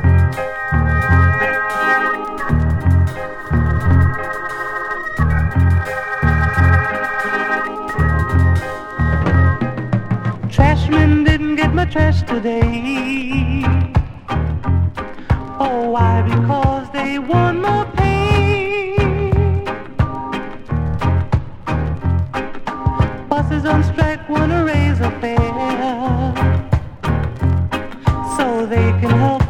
Trashman didn't get my trash today. Oh, why? Because they want more pay. Bosses on strike wanna raise a fare so they can help